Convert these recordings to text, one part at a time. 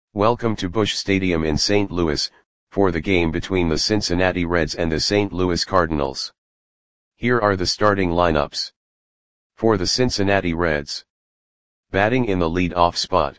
Welcome to Busch Stadium in St. Louis, for the game between the Cincinnati Reds and the St. Louis Cardinals. Here are the starting lineups. For the Cincinnati Reds. Batting in the lead-off spot.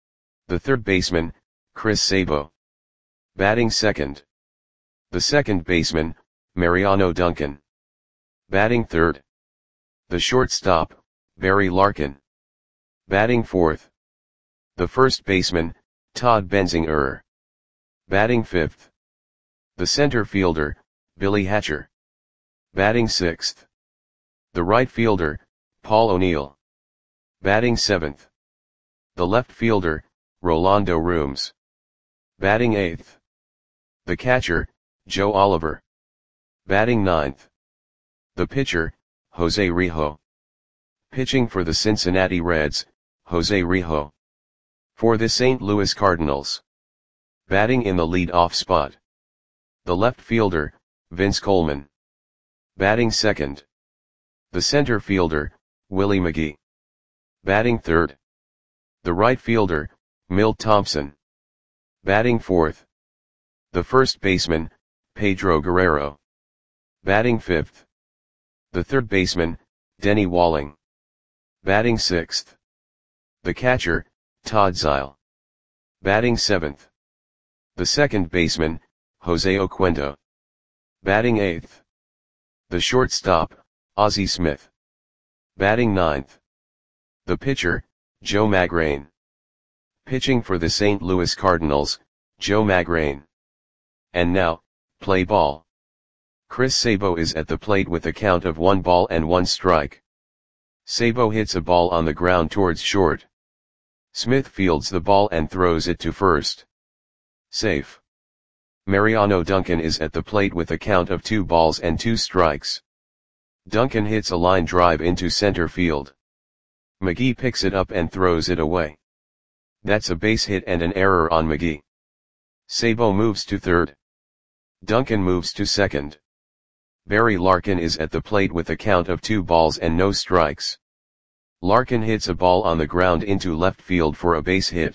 The third baseman, Chris Sabo. Batting second. The second baseman, Mariano Duncan. Batting third. The shortstop, Barry Larkin. Batting fourth. The first baseman, Todd Benzinger. Batting fifth. The center fielder, Billy Hatcher. Batting sixth. The right fielder, Paul O'Neill. Batting seventh. The left fielder, Rolando Rooms. Batting eighth. The catcher, Joe Oliver. Batting ninth. The pitcher, Jose Rijo. Pitching for the Cincinnati Reds, Jose Rijo. For the St. Louis Cardinals. Batting in the lead-off spot. The left fielder, Vince Coleman. Batting second. The center fielder, Willie McGee. Batting third. The right fielder, Milt Thompson. Batting fourth. The first baseman, Pedro Guerrero. Batting fifth. The third baseman, Denny Walling. Batting sixth. The catcher, Todd Zeile. Batting seventh. The second baseman, Jose Oquendo. Batting eighth. The shortstop, Ozzie Smith. Batting ninth. The pitcher, Joe Magrane. Pitching for the St. Louis Cardinals, Joe Magrane. And now, play ball. Chris Sabo is at the plate with a count of 1 ball and 1 strike. Sabo hits a ball on the ground towards short. Smith fields the ball and throws it to first. Safe. Mariano Duncan is at the plate with a count of 2 balls and 2 strikes. Duncan hits a line drive into center field. McGee picks it up and throws it away. That's a base hit and an error on McGee. Sabo moves to third. Duncan moves to second. Barry Larkin is at the plate with a count of 2 balls and no strikes. Larkin hits a ball on the ground into left field for a base hit.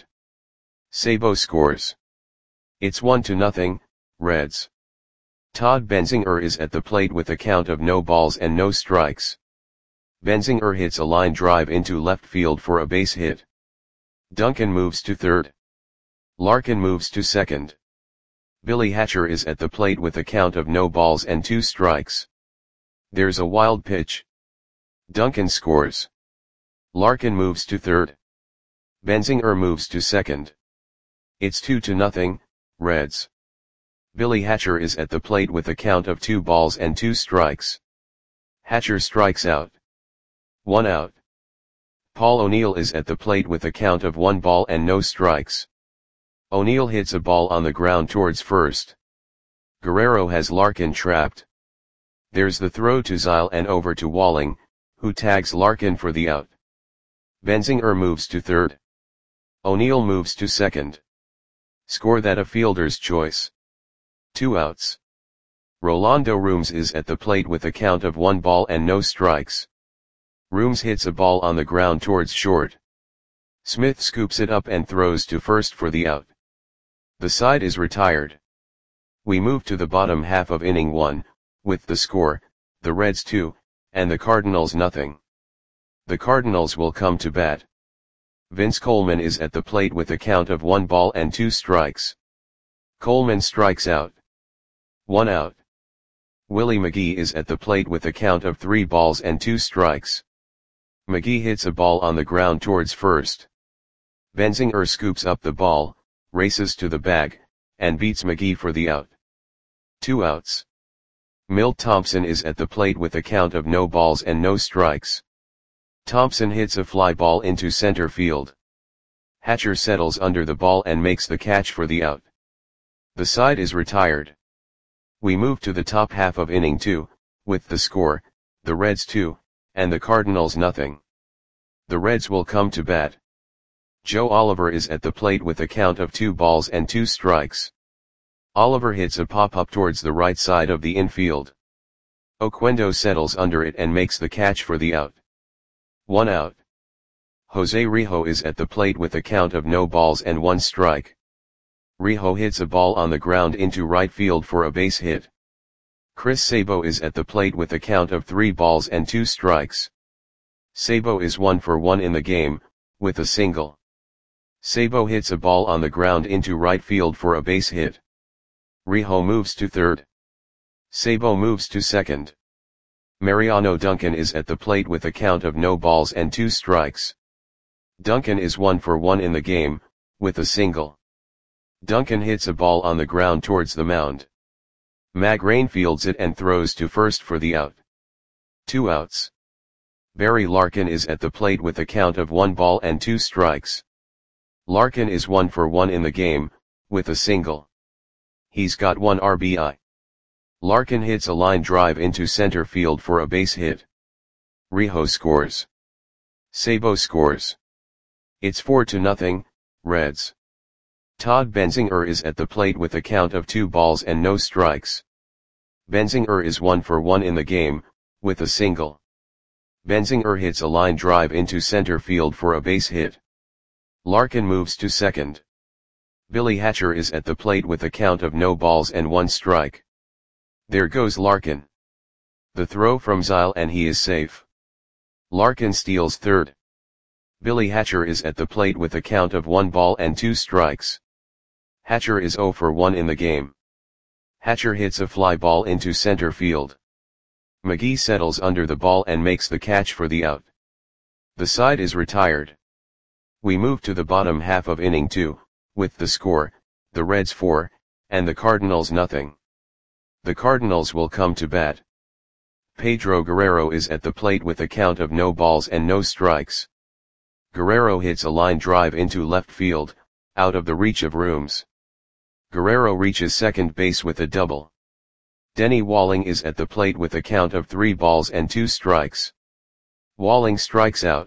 Sabo scores. It's 1-0, Reds. Todd Benzinger is at the plate with a count of no balls and no strikes. Benzinger hits a line drive into left field for a base hit. Duncan moves to third. Larkin moves to second. Billy Hatcher is at the plate with a count of no balls and 2 strikes. There's a wild pitch. Duncan scores. Larkin moves to third. Benzinger moves to second. It's 2-0, Reds. Billy Hatcher is at the plate with a count of 2 balls and 2 strikes. Hatcher strikes out. 1 out. Paul O'Neill is at the plate with a count of 1 ball and no strikes. O'Neill hits a ball on the ground towards first. Guerrero has Larkin trapped. There's the throw to Zeile and over to Walling, who tags Larkin for the out. Benzinger moves to third. O'Neill moves to second. Score that a fielder's choice. 2 outs. Rolando Rooms is at the plate with a count of 1 ball and no strikes. Rooms hits a ball on the ground towards short. Smith scoops it up and throws to first for the out. The side is retired. We move to the bottom half of inning 1, with the score, the Reds 2, and the Cardinals 0. The Cardinals will come to bat. Vince Coleman is at the plate with a count of 1 ball and 2 strikes. Coleman strikes out. 1 out. Willie McGee is at the plate with a count of 3 balls and 2 strikes. McGee hits a ball on the ground towards first. Benzinger scoops up the ball, races to the bag, and beats McGee for the out. 2 outs. Milt Thompson is at the plate with a count of no balls and no strikes. Thompson hits a fly ball into center field. Hatcher settles under the ball and makes the catch for the out. The side is retired. We move to the top half of inning 2, with the score, the Reds 2, and the Cardinals 0. The Reds will come to bat. Joe Oliver is at the plate with a count of 2 balls and 2 strikes. Oliver hits a pop-up towards the right side of the infield. Oquendo settles under it and makes the catch for the out. 1 out. Jose Rijo is at the plate with a count of no balls and 1 strike. Riho hits a ball on the ground into right field for a base hit. Chris Sabo is at the plate with a count of 3 balls and 2 strikes. Sabo is 1 for 1 in the game, with a single. Sabo hits a ball on the ground into right field for a base hit. Riho moves to third. Sabo moves to second. Mariano Duncan is at the plate with a count of no balls and 2 strikes. Duncan is 1 for 1 in the game, with a single. Duncan hits a ball on the ground towards the mound. Magrain fields it and throws to first for the out. 2 outs. Barry Larkin is at the plate with a count of 1 ball and 2 strikes. Larkin is 1 for 1 in the game, with a single. He's got 1 RBI. Larkin hits a line drive into center field for a base hit. Riho scores. Sabo scores. It's 4-0, Reds. Todd Benzinger is at the plate with a count of 2 balls and no strikes. Benzinger is 1 for 1 in the game, with a single. Benzinger hits a line drive into center field for a base hit. Larkin moves to second. Billy Hatcher is at the plate with a count of no balls and 1 strike. There goes Larkin. The throw from Zyle and he is safe. Larkin steals third. Billy Hatcher is at the plate with a count of 1 ball and 2 strikes. Hatcher is 0 for 1 in the game. Hatcher hits a fly ball into center field. McGee settles under the ball and makes the catch for the out. The side is retired. We move to the bottom half of inning 2, with the score, the Reds 4, and the Cardinals nothing. The Cardinals will come to bat. Pedro Guerrero is at the plate with a count of no balls and no strikes. Guerrero hits a line drive into left field, out of the reach of rooms. Guerrero reaches second base with a double. Denny Walling is at the plate with a count of 3 balls and 2 strikes. Walling strikes out.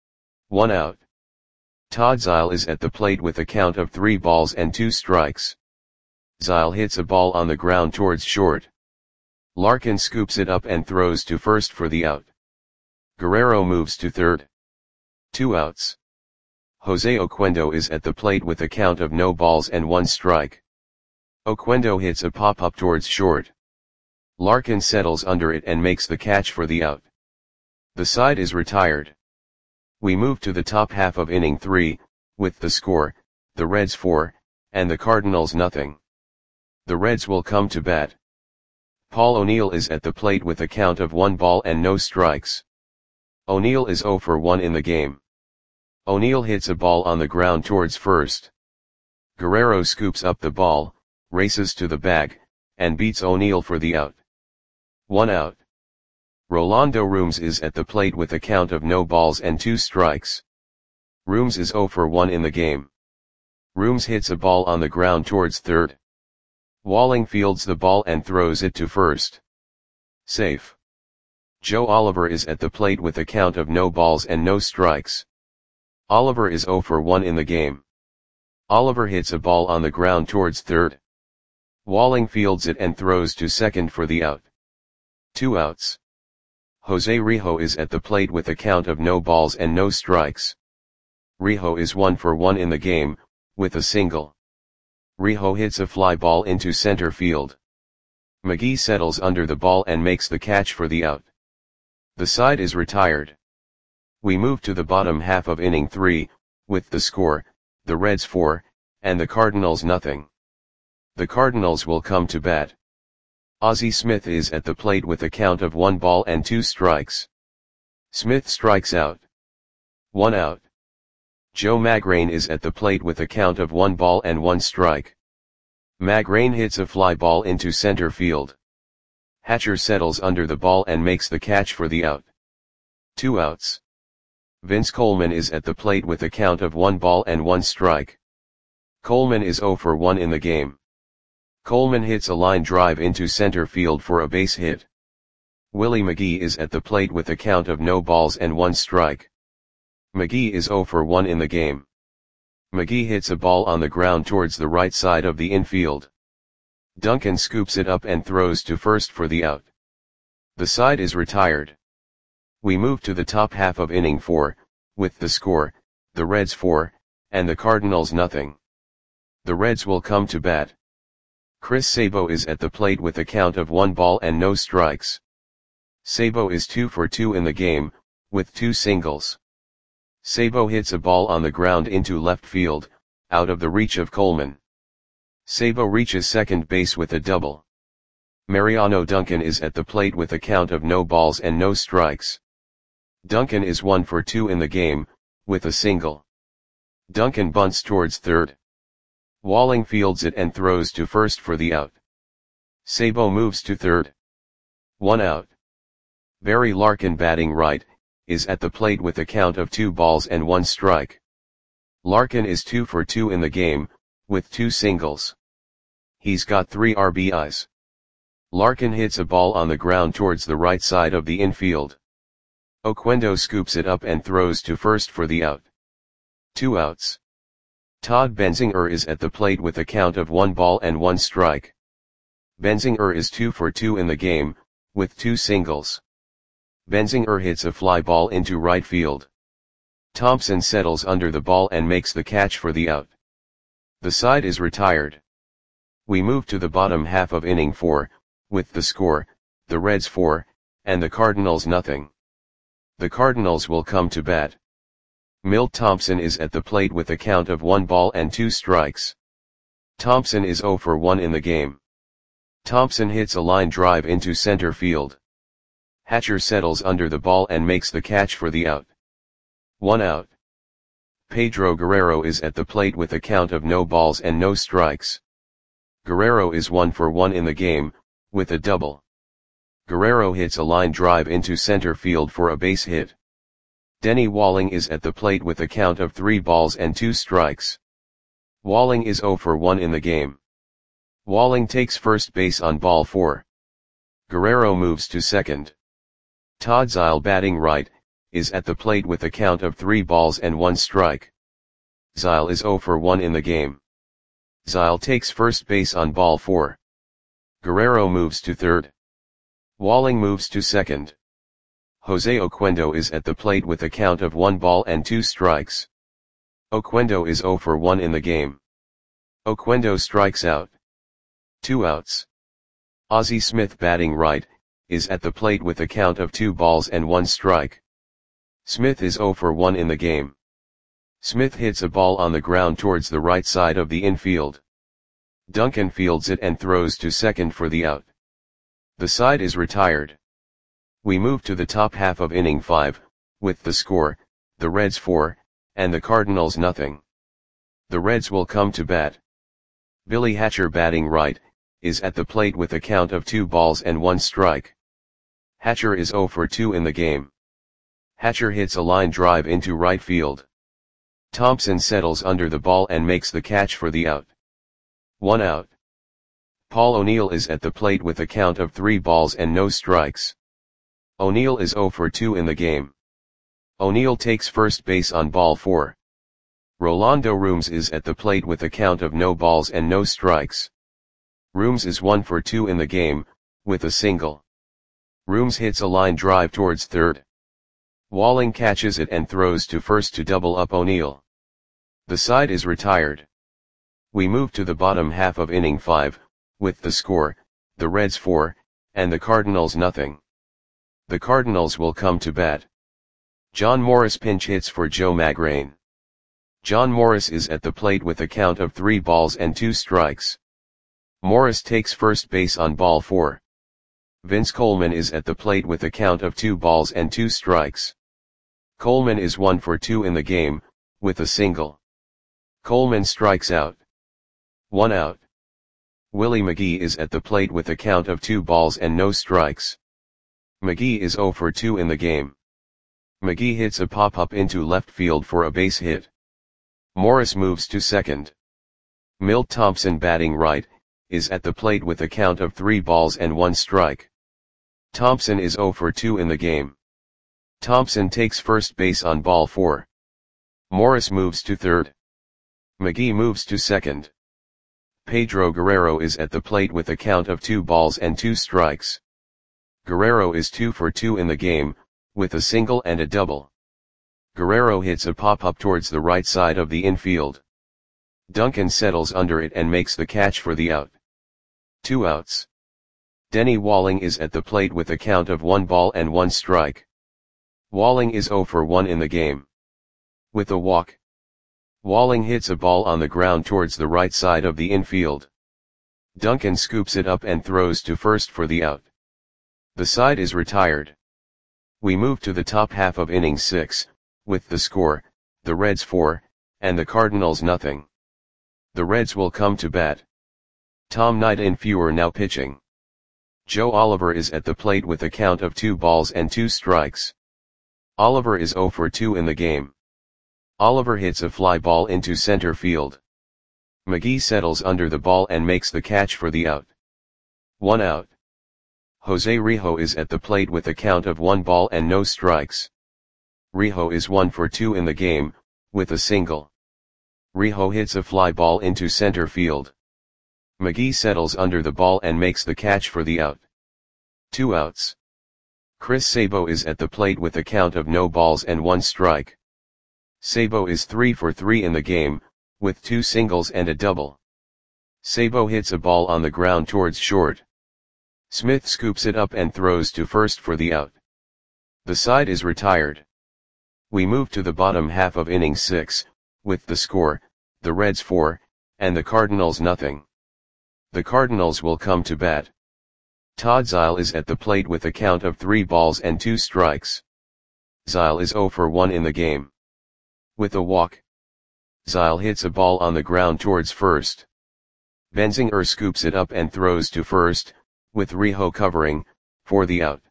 1 out. Todd Zyle is at the plate with a count of 3 balls and 2 strikes. Zyle hits a ball on the ground towards short. Larkin scoops it up and throws to first for the out. Guerrero moves to third. 2 outs. Jose Oquendo is at the plate with a count of no balls and 1 strike. Oquendo hits a pop-up towards short. Larkin settles under it and makes the catch for the out. The side is retired. We move to the top half of inning 3, with the score, the Reds 4, and the Cardinals nothing. The Reds will come to bat. Paul O'Neill is at the plate with a count of 1 ball and no strikes. O'Neill is 0 for 1 in the game. O'Neill hits a ball on the ground towards first. Guerrero scoops up the ball, races to the bag, and beats O'Neill for the out. 1 out. Rolando Rooms is at the plate with a count of no balls and 2 strikes. Rooms is 0 for 1 in the game. Rooms hits a ball on the ground towards third. Walling fields the ball and throws it to first. Safe. Joe Oliver is at the plate with a count of no balls and no strikes. Oliver is 0 for 1 in the game. Oliver hits a ball on the ground towards third. Walling fields it and throws to second for the out. 2 outs. Jose Rijo is at the plate with a count of no balls and no strikes. Rijo is 1 for 1 in the game, with a single. Rijo hits a fly ball into center field. McGee settles under the ball and makes the catch for the out. The side is retired. We move to the bottom half of inning 3, with the score, the Reds 4, and the Cardinals nothing. The Cardinals will come to bat. Ozzie Smith is at the plate with a count of 1 ball and 2 strikes. Smith strikes out. 1 out. Joe Magrain is at the plate with a count of 1 ball and 1 strike. Magrain hits a fly ball into center field. Hatcher settles under the ball and makes the catch for the out. 2 outs. Vince Coleman is at the plate with a count of 1 ball and 1 strike. Coleman is 0 for 1 in the game. Coleman hits a line drive into center field for a base hit. Willie McGee is at the plate with a count of no balls and 1 strike. McGee is 0 for 1 in the game. McGee hits a ball on the ground towards the right side of the infield. Duncan scoops it up and throws to first for the out. The side is retired. We move to the top half of inning 4, with the score, the Reds 4, and the Cardinals nothing. The Reds will come to bat. Chris Sabo is at the plate with a count of 1 ball and no strikes. Sabo is 2 for 2 in the game, with 2 singles. Sabo hits a ball on the ground into left field, out of the reach of Coleman. Sabo reaches second base with a double. Mariano Duncan is at the plate with a count of no balls and no strikes. Duncan is 1 for 2 in the game, with a single. Duncan bunts towards third. Walling fields it and throws to first for the out. Sabo moves to third. 1 out. Barry Larkin, batting right, is at the plate with a count of 2 balls and 1 strike. Larkin is 2 for 2 in the game, with 2 singles. He's got 3 RBIs. Larkin hits a ball on the ground towards the right side of the infield. Oquendo scoops it up and throws to first for the out. 2 outs. Todd Benzinger is at the plate with a count of 1 ball and 1 strike. Benzinger is 2 for 2 in the game, with 2 singles. Benzinger hits a fly ball into right field. Thompson settles under the ball and makes the catch for the out. The side is retired. We move to the bottom half of inning 4, with the score, the Reds 4, and the Cardinals nothing. The Cardinals will come to bat. Milt Thompson is at the plate with a count of 1 ball and 2 strikes. Thompson is 0 for 1 in the game. Thompson hits a line drive into center field. Hatcher settles under the ball and makes the catch for the out. 1 out. Pedro Guerrero is at the plate with a count of no balls and no strikes. Guerrero is 1 for 1 in the game, with a double. Guerrero hits a line drive into center field for a base hit. Denny Walling is at the plate with a count of 3 balls and 2 strikes. Walling is 0 for 1 in the game. Walling takes first base on ball 4. Guerrero moves to second. Todd Zeile, batting right, is at the plate with a count of 3 balls and 1 strike. Zeile is 0 for 1 in the game. Zeile takes first base on ball 4. Guerrero moves to third. Walling moves to second. Jose Oquendo is at the plate with a count of 1 ball and 2 strikes. Oquendo is 0 for 1 in the game. Oquendo strikes out. 2 outs. Ozzie Smith, batting right, is at the plate with a count of 2 balls and 1 strike. Smith is 0 for 1 in the game. Smith hits a ball on the ground towards the right side of the infield. Duncan fields it and throws to second for the out. The side is retired. We move to the top half of inning 5, with the score, the Reds 4, and the Cardinals nothing. The Reds will come to bat. Billy Hatcher, batting right, is at the plate with a count of 2 balls and 1 strike. Hatcher is 0 for 2 in the game. Hatcher hits a line drive into right field. Thompson settles under the ball and makes the catch for the out. 1 out. Paul O'Neill is at the plate with a count of 3 balls and no strikes. O'Neill is 0 for 2 in the game. O'Neill takes first base on ball 4. Rolando Rooms is at the plate with a count of no balls and no strikes. Rooms is 1 for 2 in the game, with a single. Rooms hits a line drive towards third. Walling catches it and throws to first to double up O'Neill. The side is retired. We move to the bottom half of inning 5, with the score, the Reds 4, and the Cardinals nothing. The Cardinals will come to bat. John Morris pinch hits for Joe Magrane. John Morris is at the plate with a count of 3 balls and 2 strikes. Morris takes first base on ball 4. Vince Coleman is at the plate with a count of 2 balls and 2 strikes. Coleman is 1 for 2 in the game, with a single. Coleman strikes out. 1 out. Willie McGee is at the plate with a count of 2 balls and no strikes. McGee is 0 for 2 in the game. McGee hits a pop-up into left field for a base hit. Morris moves to second. Milt Thompson, batting right, is at the plate with a count of 3 balls and 1 strike. Thompson is 0 for 2 in the game. Thompson takes first base on ball 4. Morris moves to third. McGee moves to second. Pedro Guerrero is at the plate with a count of 2 balls and 2 strikes. Guerrero is 2 for 2 in the game, with a single and a double. Guerrero hits a pop-up towards the right side of the infield. Duncan settles under it and makes the catch for the out. 2 outs. Denny Walling is at the plate with a count of 1 ball and 1 strike. Walling is 0 for 1 in the game. With a walk, Walling hits a ball on the ground towards the right side of the infield. Duncan scoops it up and throws to first for the out. The side is retired. We move to the top half of inning 6, with the score, the Reds 4, and the Cardinals nothing. The Reds will come to bat. Tom Knight-Infure now pitching. Joe Oliver is at the plate with a count of 2 balls and 2 strikes. Oliver is 0 for 2 in the game. Oliver hits a fly ball into center field. McGee settles under the ball and makes the catch for the out. 1 out. Jose Rijo is at the plate with a count of 1 ball and no strikes. Rijo is 1 for 2 in the game, with a single. Rijo hits a fly ball into center field. McGee settles under the ball and makes the catch for the out. 2 outs. Chris Sabo is at the plate with a count of no balls and 1 strike. Sabo is 3 for 3 in the game, with 2 singles and a double. Sabo hits a ball on the ground towards short. Smith scoops it up and throws to first for the out. The side is retired. We move to the bottom half of inning 6, with the score, the Reds 4, and the Cardinals nothing. The Cardinals will come to bat. Todd Zeile is at the plate with a count of 3 balls and 2 strikes. Zeile is 0 for 1 in the game. With a walk, Zeile hits a ball on the ground towards first. Benzinger scoops it up and throws to first, with Rijo covering, for the out.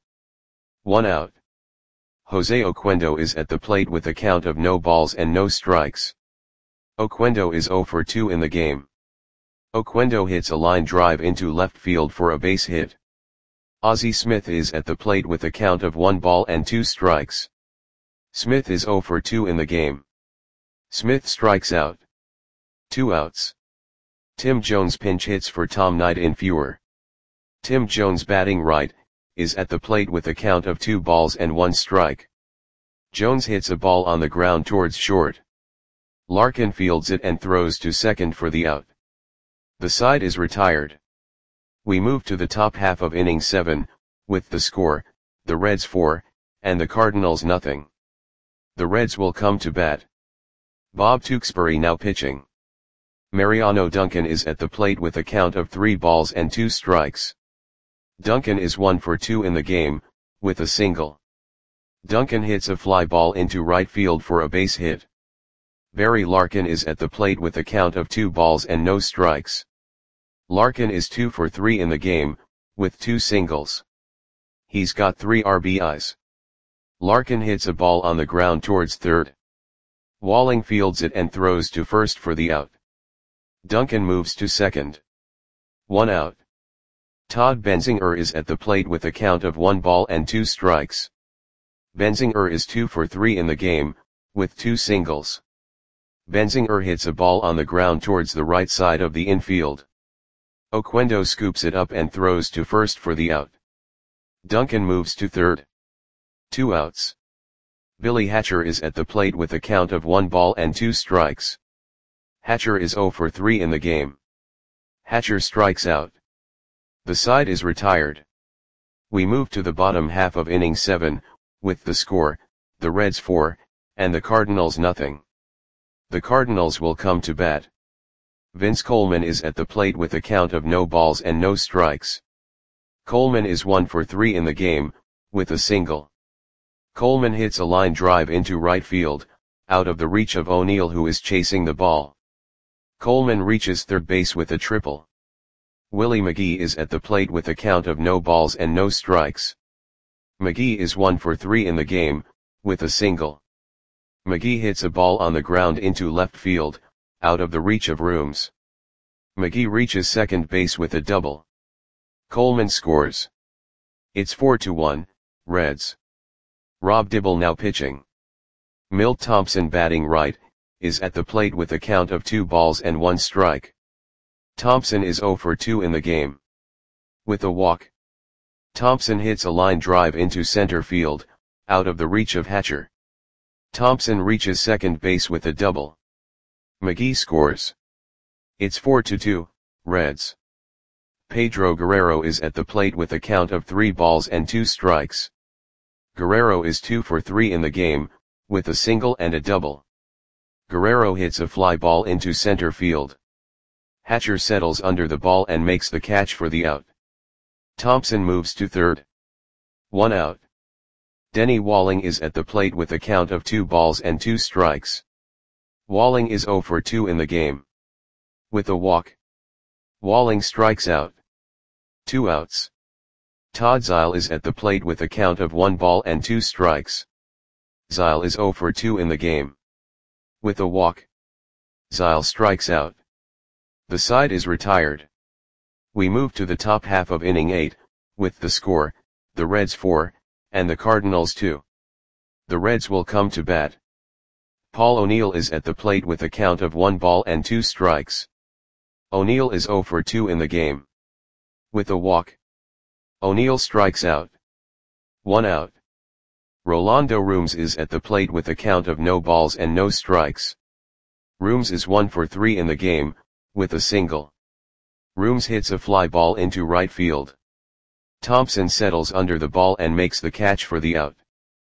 1 out. Jose Oquendo is at the plate with a count of no balls and no strikes. Oquendo is 0 for 2 in the game. Oquendo hits a line drive into left field for a base hit. Ozzie Smith is at the plate with a count of 1 ball and 2 strikes. Smith is 0 for 2 in the game. Smith strikes out. 2 outs. Tim Jones pinch hits for Tom Knight-Infure. Tim Jones batting right, is at the plate with a count of 2 balls and 1 strike. Jones hits a ball on the ground towards short. Larkin fields it and throws to second for the out. The side is retired. We move to the top half of inning 7, with the score, the Reds 4, and the Cardinals nothing. The Reds will come to bat. Bob Tewksbury now pitching. Mariano Duncan is at the plate with a count of 3 balls and 2 strikes. Duncan is 1 for 2 in the game, with a single. Duncan hits a fly ball into right field for a base hit. Barry Larkin is at the plate with a count of 2 balls and no strikes. Larkin is 2 for 3 in the game, with 2 singles. He's got 3 RBIs. Larkin hits a ball on the ground towards third. Walling fields it and throws to first for the out. Duncan moves to second. 1 out. Todd Benzinger is at the plate with a count of 1 ball and 2 strikes. Benzinger is 2 for 3 in the game, with 2 singles. Benzinger hits a ball on the ground towards the right side of the infield. Oquendo scoops it up and throws to first for the out. Duncan moves to third. 2 outs. Billy Hatcher is at the plate with a count of 1 ball and 2 strikes. Hatcher is 0 for 3 in the game. Hatcher strikes out. The side is retired. We move to the bottom half of inning 7, with the score, the Reds 4, and the Cardinals nothing. The Cardinals will come to bat. Vince Coleman is at the plate with a count of no balls and no strikes. Coleman is 1 for 3 in the game, with a single. Coleman hits a line drive into right field, out of the reach of O'Neill who is chasing the ball. Coleman reaches third base with a triple. Willie McGee is at the plate with a count of no balls and no strikes. McGee is 1 for 3 in the game, with a single. McGee hits a ball on the ground into left field, out of the reach of Rooms. McGee reaches second base with a double. Coleman scores. It's 4-1, Reds. Rob Dibble now pitching. Milt Thompson batting right, is at the plate with a count of 2 balls and 1 strike. Thompson is 0 for 2 in the game. With a walk, Thompson hits a line drive into center field, out of the reach of Hatcher. Thompson reaches second base with a double. McGee scores. It's 4-2, Reds. Pedro Guerrero is at the plate with a count of 3 balls and 2 strikes. Guerrero is 2 for 3 in the game, with a single and a double. Guerrero hits a fly ball into center field. Hatcher settles under the ball and makes the catch for the out. Thompson moves to third. 1 out. Denny Walling is at the plate with a count of 2 balls and 2 strikes. Walling is 0 for 2 in the game. With a walk, Walling strikes out. 2 outs. Todd Zeile is at the plate with a count of 1 ball and 2 strikes. Zeile is 0 for 2 in the game. With a walk, Zeile strikes out. The side is retired. We move to the top half of inning 8, with the score, the Reds 4, and the Cardinals 2. The Reds will come to bat. Paul O'Neill is at the plate with a count of 1 ball and 2 strikes. O'Neill is 0 for 2 in the game. With a walk, O'Neill strikes out. 1 out. Rolando Rooms is at the plate with a count of no balls and no strikes. Rooms is 1 for 3 in the game, with a single. Rooms hits a fly ball into right field. Thompson settles under the ball and makes the catch for the out.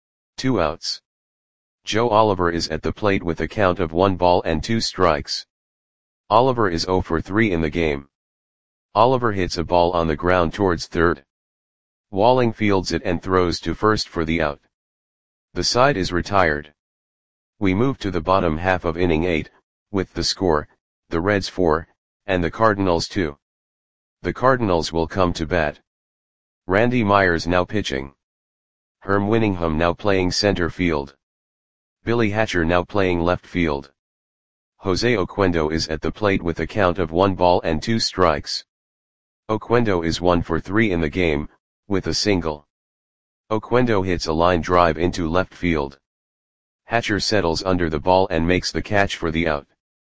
2 outs. Joe Oliver is at the plate with a count of 1 ball and 2 strikes. Oliver is 0 for 3 in the game. Oliver hits a ball on the ground towards third. Walling fields it and throws to first for the out. The side is retired. We move to the bottom half of inning 8, with the score, the Reds 4, and the Cardinals 2. The Cardinals will come to bat. Randy Myers now pitching. Herm Winningham now playing center field. Billy Hatcher now playing left field. Jose Oquendo is at the plate with a count of 1 ball and 2 strikes. Oquendo is 1 for 3 in the game, with a single. Oquendo hits a line drive into left field. Hatcher settles under the ball and makes the catch for the out.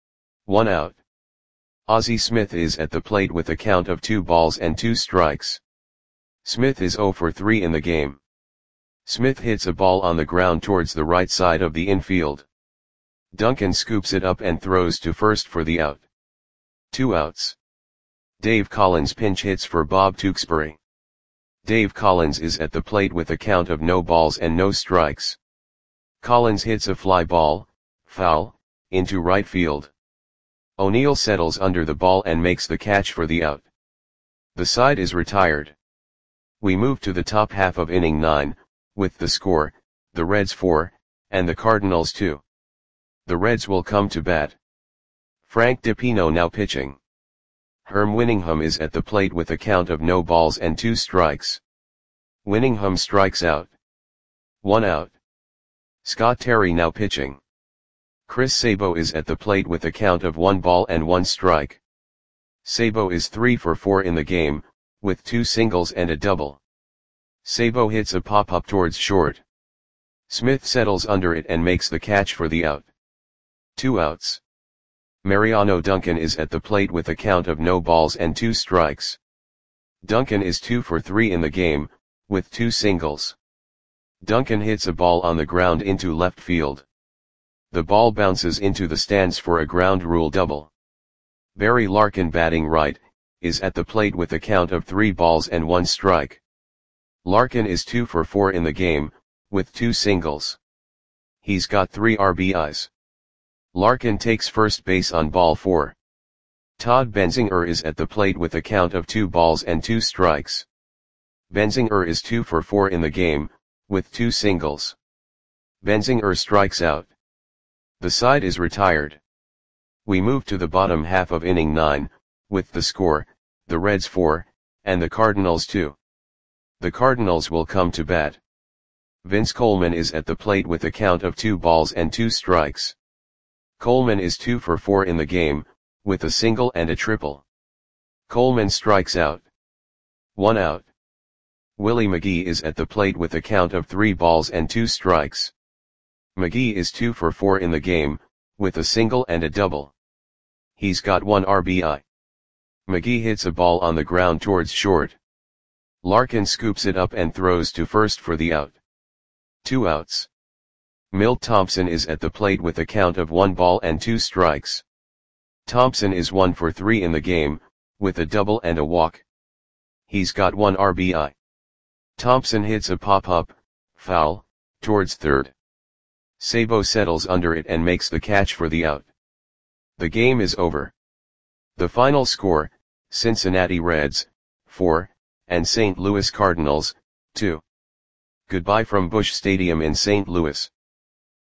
1 out. Ozzie Smith is at the plate with a count of 2 balls and 2 strikes. Smith is 0 for 3 in the game. Smith hits a ball on the ground towards the right side of the infield. Duncan scoops it up and throws to first for the out. 2 outs. Dave Collins pinch hits for Bob Tewksbury. Dave Collins is at the plate with a count of no balls and no strikes. Collins hits a fly ball, foul, into right field. O'Neill settles under the ball and makes the catch for the out. The side is retired. We move to the top half of inning 9, with the score, the Reds 4, and the Cardinals 2. The Reds will come to bat. Frank DiPino now pitching. Herm Winningham is at the plate with a count of no balls and 2 strikes. Winningham strikes out. 1 out. Scott Terry now pitching. Chris Sabo is at the plate with a count of 1 ball and 1 strike. Sabo is 3 for 4 in the game, with 2 singles and a double. Sabo hits a pop-up towards short. Smith settles under it and makes the catch for the out. 2 outs. Mariano Duncan is at the plate with a count of no balls and 2 strikes. Duncan is 2 for 3 in the game, with 2 singles. Duncan hits a ball on the ground into left field. The ball bounces into the stands for a ground rule double. Barry Larkin batting right, is at the plate with a count of 3 balls and 1 strike. Larkin is 2 for 4 in the game, with 2 singles. He's got 3 RBIs. Larkin takes first base on ball 4. Todd Benzinger is at the plate with a count of 2 balls and 2 strikes. Benzinger is 2 for 4 in the game, with 2 singles. Benzinger strikes out. The side is retired. We move to the bottom half of inning 9, with the score, the Reds 4, and the Cardinals 2. The Cardinals will come to bat. Vince Coleman is at the plate with a count of 2 balls and 2 strikes. Coleman is 2 for 4 in the game, with a single and a triple. Coleman strikes out. 1 out. Willie McGee is at the plate with a count of 3 balls and 2 strikes. McGee is 2 for 4 in the game, with a single and a double. He's got 1 RBI. McGee hits a ball on the ground towards short. Larkin scoops it up and throws to first for the out. 2 outs. Milt Thompson is at the plate with a count of 1 ball and 2 strikes. Thompson is 1 for 3 in the game, with a double and a walk. He's got 1 RBI. Thompson hits a pop-up, foul, towards third. Sabo settles under it and makes the catch for the out. The game is over. The final score, Cincinnati Reds, 4, and St. Louis Cardinals, 2. Goodbye from Busch Stadium in St. Louis.